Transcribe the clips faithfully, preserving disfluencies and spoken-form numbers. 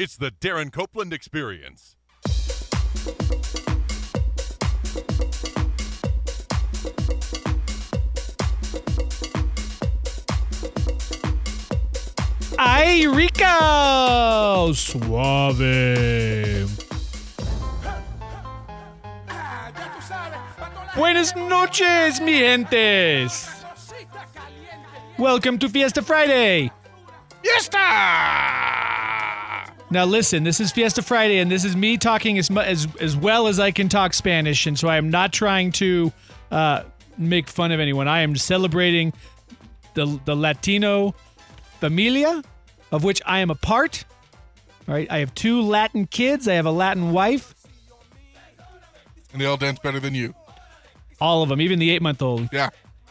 It's the Darren Copeland Experience. Ay, rico! Suave. Buenas noches, mi gentes. Welcome to Fiesta Friday. Fiesta! Now listen, this is Fiesta Friday, and this is me talking as mu- as as well as I can talk Spanish, and so I am not trying to uh, make fun of anyone. I am celebrating the the Latino familia, of which I am a part. All right, I have two Latin kids. I have a Latin wife. And they all dance better than you. All of them, even the eight-month-old. Yeah.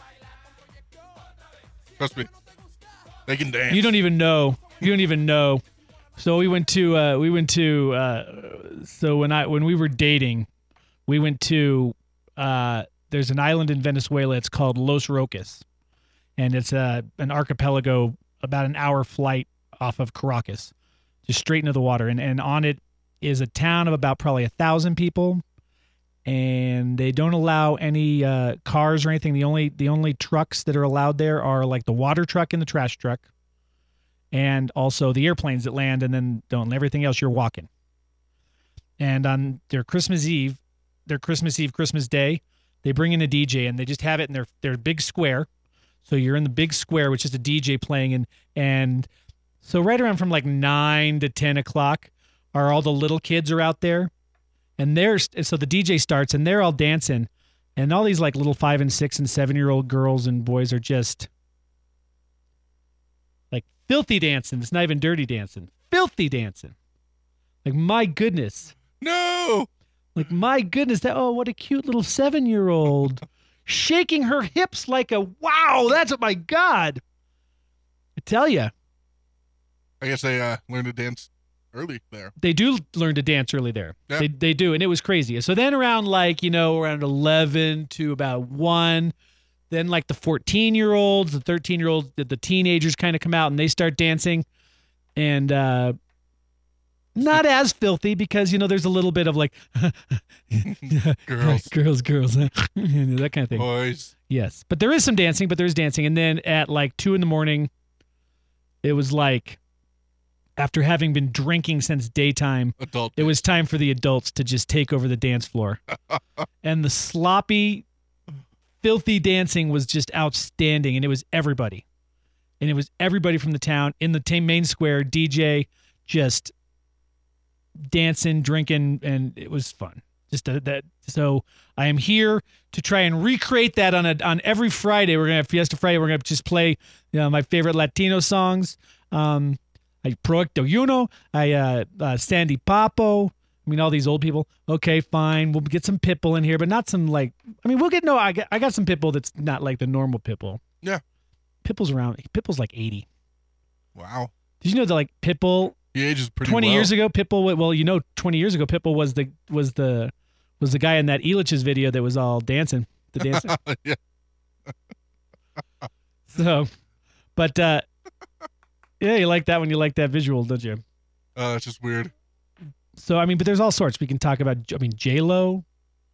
Trust me. They can dance. You don't even know. You don't even know. So we went to uh, we went to uh, so when I when we were dating, we went to uh, there's an island in Venezuela. It's called Los Roques, and it's uh, an archipelago about an hour flight off of Caracas, just straight into the water. And and on it is a town of about probably a thousand people, and they don't allow any uh, cars or anything. The only the only trucks that are allowed there are like the water truck and the trash truck. And also the airplanes that land and then don't. And everything else, you're walking. And on their Christmas Eve, their Christmas Eve, Christmas Day, they bring in a D J and they just have it in their their big square. So you're in the big square, which is a D J playing. And, and so right around from like nine to ten o'clock are all the little kids are out there. And they're, so the D J starts and they're all dancing. And all these like little five and six and seven year old girls and boys are just filthy dancing. It's not even dirty dancing. Filthy dancing. Like, my goodness. No. Like, my goodness. That, oh, what a cute little seven-year-old. Shaking her hips like a, wow, that's, oh, my God. I tell you. I guess they uh, learned to dance early there. They do learn to dance early there. Yep. They, they do, and it was crazy. So then around, like, you know, around eleven to about one, then like the fourteen-year-olds, the thirteen-year-olds, the, the teenagers kind of come out and they start dancing. And uh, not as filthy because, you know, there's a little bit of like... Girls. girls, girls. That kind of thing. Boys. Yes. But there is some dancing, but there's dancing. And then at like two in the morning, it was like, after having been drinking since daytime, Adult it was time for the adults to just take over the dance floor. And the sloppy... filthy dancing was just outstanding, and it was everybody. And it was everybody from the town in the t- main square, D J just dancing, drinking, and it was fun. Just uh, that. So I am here to try and recreate that on a on every Friday. We're gonna have Fiesta Friday. We're gonna just play, you know, my favorite Latino songs. Um, I Proyecto Uno. I uh, uh, Sandy Papo. I mean, all these old people. Okay, fine. We'll get some Pitbull in here, but not some like. I mean, we'll get no. I got, I got some Pitbull that's not like the normal Pitbull. Yeah, Pitbull's around. Pitbull's like eighty. Wow. Did you know that like Pitbull? He ages pretty Twenty well. years ago, Pitbull. Well, you know, twenty years ago, Pitbull was the was the was the guy in that Elitch's video that was all dancing. The dancing. Yeah. So, but uh, yeah, you like that when you like that visual, don't you? Uh, it's just weird. So I mean, but there's all sorts. We can talk about. I mean, J Lo.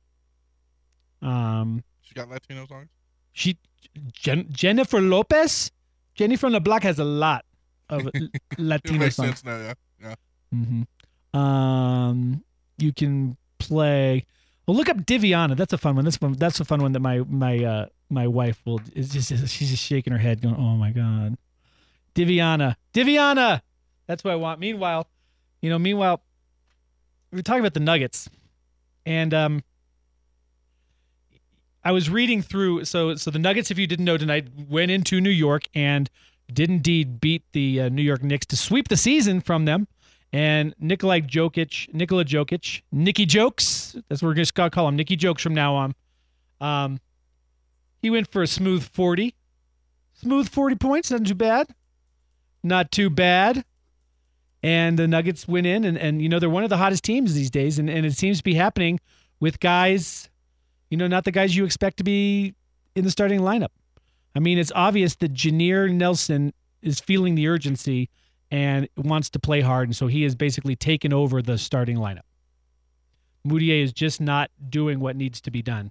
Um, she got Latino songs. She, Jen, Jennifer Lopez, Jennifer on the Block has a lot of Latino it makes songs. sense now. Yeah, yeah. Mm-hmm. Um, you can play. Well, look up Diviana. That's a fun one. That's fun. That's a fun one that my my uh my wife will is just she's just shaking her head, going, "Oh my God, Diviana, Diviana." That's what I want. Meanwhile, you know, meanwhile. We were talking about the Nuggets, and um, I was reading through. So, so the Nuggets, if you didn't know tonight, went into New York and did indeed beat the uh, New York Knicks to sweep the season from them. And Nikolai Jokic, Nikola Jokic, Nicky Jokes, that's what we're just gonna call him, Nicky Jokes from now on. Um, he went for a smooth forty, smooth forty points, not too bad, not too bad. And the Nuggets went in, and, and you know, they're one of the hottest teams these days, and, and it seems to be happening with guys, you know, not the guys you expect to be in the starting lineup. I mean, it's obvious that Janeer Nelson is feeling the urgency, and wants to play hard, and so he has basically taken over the starting lineup. Mudiay is just not doing what needs to be done.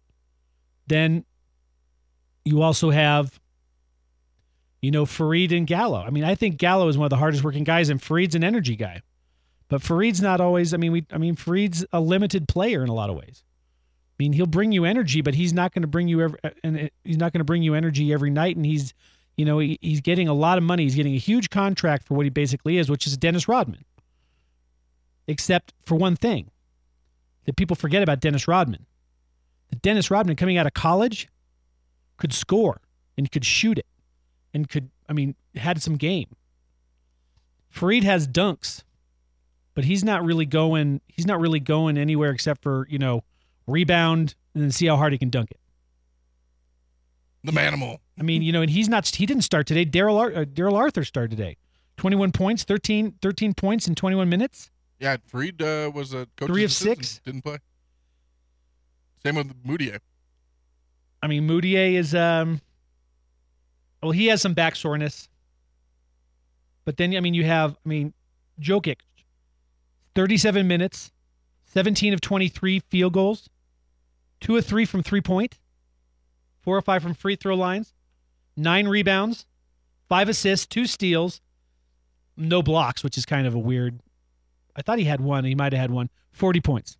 Then you also have, you know, Farid and Gallo. I mean, I think Gallo is one of the hardest working guys, and Farid's an energy guy. But Farid's not always, I mean, we, I mean, Farid's a limited player in a lot of ways. I mean, he'll bring you energy, but he's not going to bring you every, and he's not going to bring you energy every night. And he's, you know, he, he's getting a lot of money. He's getting a huge contract for what he basically is, which is Dennis Rodman. Except for one thing that people forget about Dennis Rodman. That Dennis Rodman, coming out of college, could score and could shoot it and could, I mean, had some game. Farid has dunks, but he's not really going, he's not really going anywhere except for, you know, rebound and then see how hard he can dunk it. The manimal. I mean, you know, and he's not, he didn't start today. Daryl Ar- uh, Daryl Arthur started today. twenty-one points, thirteen, thirteen points in twenty-one minutes. Yeah, Farid uh, was a coach's Three of assistant, six. Didn't play. Same with Mudiay. I mean, Mudiay is, um, well, he has some back soreness. But then, I mean, you have, I mean, Jokic, thirty-seven minutes, seventeen of twenty-three field goals, two of three from three-point, four of five from free throw lines, nine rebounds, five assists, two steals, no blocks, which is kind of a weird. I thought he had one. He might have had one. forty points.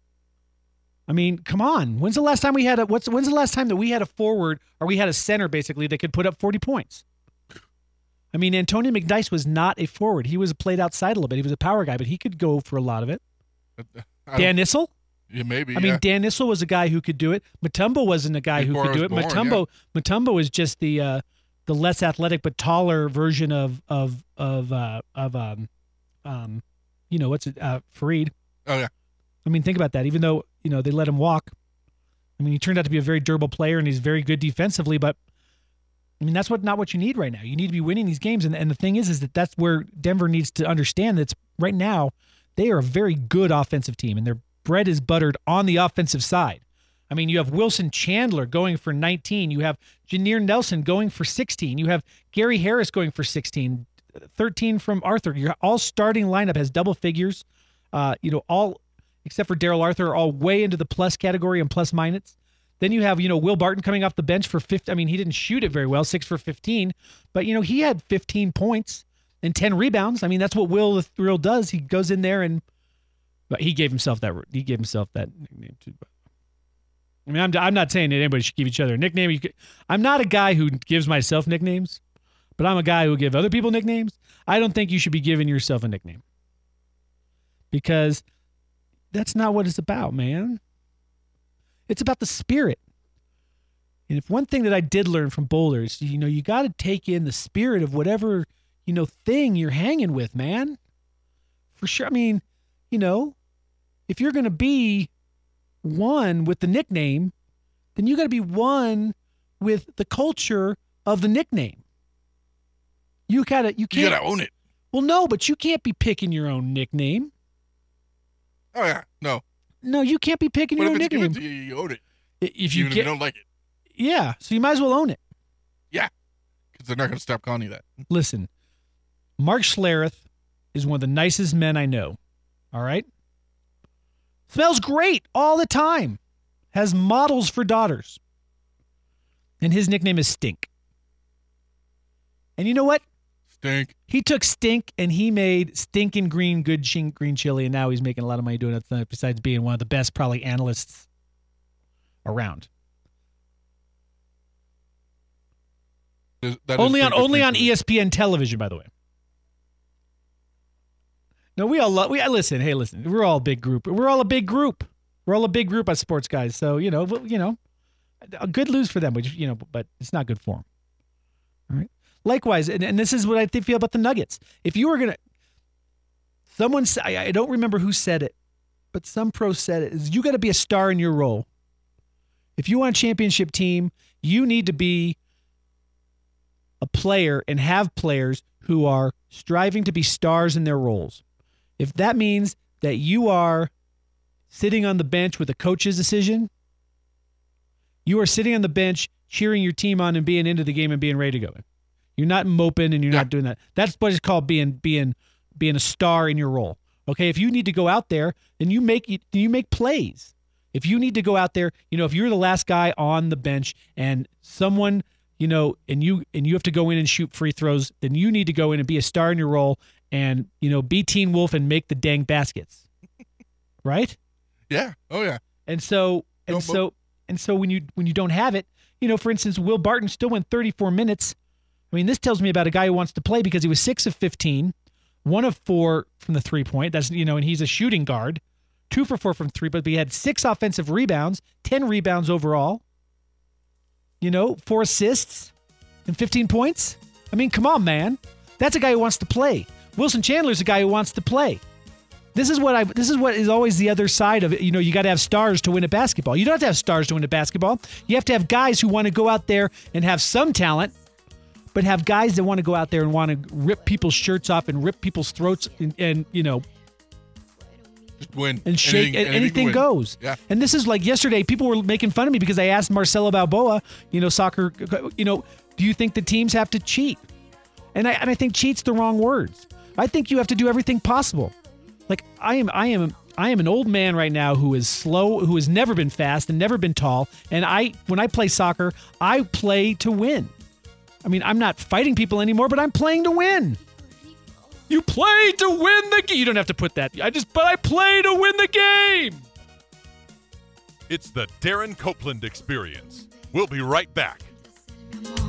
I mean, come on. When's the last time we had a what's when's the last time that we had a forward or we had a center basically that could put up forty points? I mean, Antonio McNice was not a forward. He was played outside a little bit. He was a power guy, but he could go for a lot of it. I Dan Issel? Yeah, maybe. I yeah. mean, Dan Issel was a guy who could do it. Mutombo wasn't a guy Before who could do I it. was born, Mutombo Mutombo is just the uh, the less athletic but taller version of of of uh, of um um you know what's it uh, Farid. Oh yeah. I mean, think about that. Even though, you know, they let him walk, I mean, he turned out to be a very durable player and he's very good defensively. But I mean, that's what not what you need right now. You need to be winning these games. And, and the thing is, is that that's where Denver needs to understand that right now they are a very good offensive team and their bread is buttered on the offensive side. I mean, you have Wilson Chandler going for nineteen. You have Janeer Nelson going for sixteen. You have Gary Harris going for sixteen. thirteen from Arthur. Your all starting lineup has double figures. Uh, you know, all except for Daryl Arthur are all way into the plus category and plus minus. Then you have, you know, Will Barton coming off the bench for fifty. I mean, he didn't shoot it very well, six for fifteen, but you know, he had fifteen points and ten rebounds. I mean, that's what Will the Thrill does. He goes in there and, but he gave himself that. He gave himself that nickname too. I mean, I'm I'm not saying that anybody should give each other a nickname. I'm not a guy who gives myself nicknames, but I'm a guy who will give other people nicknames. I don't think you should be giving yourself a nickname because that's not what it's about, man. It's about the spirit. And if one thing that I did learn from Boulder is, you know, you got to take in the spirit of whatever, you know, thing you're hanging with, man. For sure. I mean, you know, if you're going to be one with the nickname, then you got to be one with the culture of the nickname. You gotta, you can't. You gotta own it. Well, no, but you can't be picking your own nickname. Oh yeah, no. No, you can't be picking But your if own it's given nickname. to you, you own it. If you Even get, if you don't like it. yeah, so you might as well own it. Yeah, because they're not gonna stop calling you that. Listen, Mark Schlereth is one of the nicest men I know. All right, smells great all the time. Has models for daughters, and his nickname is Stink. And you know what? Stink. He took Stink and he made stinking green good ching- green chili, and now he's making a lot of money doing it. Besides being one of the best, probably analysts around. Is- that is Only on pretty good only on green E S P N television, by the way. No, we all love. We I listen. Hey, listen. We're all a big group. We're all a big group. We're all a big group of sports guys. So you know, well, you know, a good lose for them, which you know, but it's not good for them. All right. Likewise, and, and this is what I think, feel about the Nuggets. If you were gonna, someone sa- I, I don't remember who said it, but some pro said it, is you got to be a star in your role. If you want a championship team, you need to be a player and have players who are striving to be stars in their roles. If that means that you are sitting on the bench with a coach's decision, you are sitting on the bench cheering your team on and being into the game and being ready to go. You're not moping and you're Yeah. not doing that. That's what it's called being being being a star in your role. Okay, if you need to go out there and you make you make plays. If you need to go out there, you know, if you're the last guy on the bench and someone, you know, and you and you have to go in and shoot free throws, then you need to go in and be a star in your role and, you know, be Teen Wolf and make the dang baskets. Right? Yeah. Oh yeah. And so and Don't so and so when you when you don't have it, you know, for instance, Will Barton still went thirty-four minutes. I mean, this tells me about a guy who wants to play because he was six of fifteen, one of four from the three point. That's, you know, and he's a shooting guard. Two for four from three, but he had six offensive rebounds, ten rebounds overall. You know, four assists and fifteen points. I mean, come on, man. That's a guy who wants to play. Wilson Chandler's a guy who wants to play. This is what I. This is what is always the other side of it. You know, you got to have stars to win a basketball. You don't have to have stars to win a basketball. You have to have guys who want to go out there and have some talent, but have guys that want to go out there and want to rip people's shirts off and rip people's throats and, and you know. Just win. And shake, anything, and anything win. goes. Yeah. And this is like yesterday, people were making fun of me because I asked Marcelo Balboa, you know, soccer, you know, do you think the teams have to cheat? And I and I think cheat's the wrong words. I think you have to do everything possible. Like I am, I am, I am an old man right now who is slow, who has never been fast and never been tall. And I, when I play soccer, I play to win. I mean, I'm not fighting people anymore, but I'm playing to win. You play to win the game. You don't have to put that. I just, but I play to win the game. It's the Darren Copeland Experience. We'll be right back.